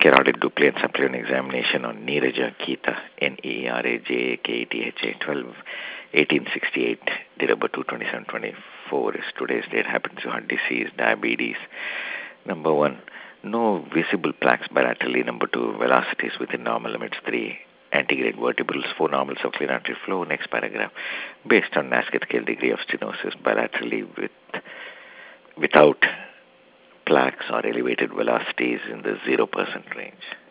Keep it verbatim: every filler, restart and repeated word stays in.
carotid Duplin supplement examination on Neeraja Keeta, N E E R A J A K E T H A, twelve eighteen sixty-eight, date of birth two twenty-seven twenty-four is today's date. Happens to heart disease, diabetes. Number one, no visible plaques bilaterally. Number two, velocities within normal limits. Three, antegrade vertebrals. Four, normal circulatory artery flow. Next paragraph, based on Nasket scale degree of stenosis bilaterally with without plaques or elevated velocities in the zero percent range.